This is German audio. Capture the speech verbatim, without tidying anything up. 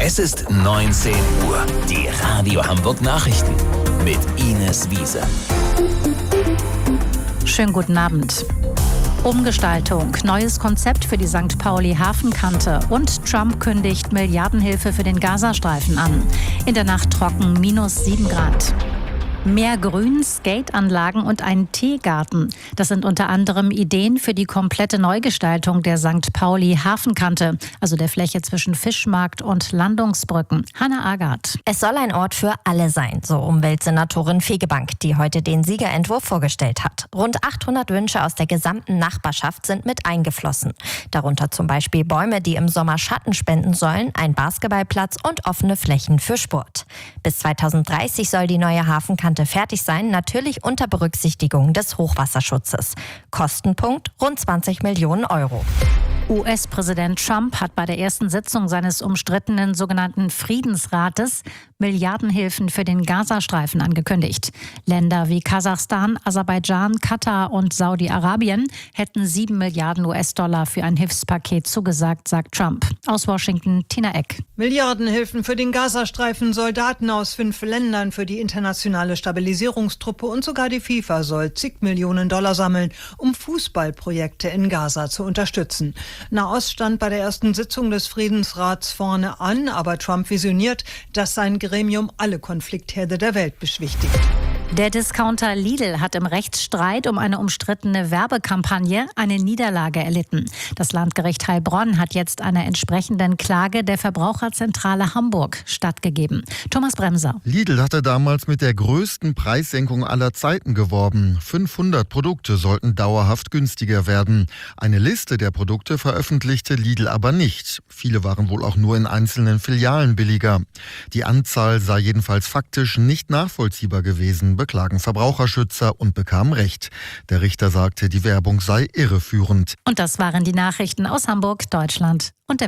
Es ist neunzehn Uhr. Die Radio Hamburg Nachrichten mit Ines Wiese. Schönen guten Abend. Umgestaltung, neues Konzept für die Sankt Pauli Hafenkante und Trump kündigt Milliardenhilfe für den Gazastreifen an. In der Nacht trocken minus sieben Grad. Mehr Grün, Skateanlagen und ein Teegarten. Das sind unter anderem Ideen für die komplette Neugestaltung der Sankt Pauli Hafenkante, also der Fläche zwischen Fischmarkt und Landungsbrücken. Hanna Agard. Es soll ein Ort für alle sein, so Umweltsenatorin Fegebank, die heute den Siegerentwurf vorgestellt hat. Rund achthundert Wünsche aus der gesamten Nachbarschaft sind mit eingeflossen. Darunter zum Beispiel Bäume, die im Sommer Schatten spenden sollen, ein Basketballplatz und offene Flächen für Sport. Bis zweitausenddreißig soll die neue Hafenkante fertig sein, natürlich unter Berücksichtigung des Hochwasserschutzes. Kostenpunkt rund zwanzig Millionen Euro. U S-Präsident Trump hat bei der ersten Sitzung seines umstrittenen sogenannten Friedensrates Milliardenhilfen für den Gazastreifen angekündigt. Länder wie Kasachstan, Aserbaidschan, Katar und Saudi-Arabien hätten sieben Milliarden U S-Dollar für ein Hilfspaket zugesagt, sagt Trump. Aus Washington, Tina Eck. Milliardenhilfen für den Gazastreifen, Soldaten aus fünf Ländern für die internationale Stabilisierungstruppe und sogar die FIFA soll zig Millionen Dollar sammeln, um Fußballprojekte in Gaza zu unterstützen. Nahost stand bei der ersten Sitzung des Friedensrats vorne an, aber Trump visioniert, dass sein Gremium alle Konfliktherde der Welt beschwichtigt. Der Discounter Lidl hat im Rechtsstreit um eine umstrittene Werbekampagne eine Niederlage erlitten. Das Landgericht Heilbronn hat jetzt einer entsprechenden Klage der Verbraucherzentrale Hamburg stattgegeben. Thomas Bremser. Lidl hatte damals mit der größten Preissenkung aller Zeiten geworben. fünfhundert Produkte sollten dauerhaft günstiger werden. Eine Liste der Produkte veröffentlichte Lidl aber nicht. Viele waren wohl auch nur in einzelnen Filialen billiger. Die Anzahl sei jedenfalls faktisch nicht nachvollziehbar gewesen, beklagen Verbraucherschützer und bekamen Recht. Der Richter sagte, die Werbung sei irreführend. Und das waren die Nachrichten aus Hamburg, Deutschland und der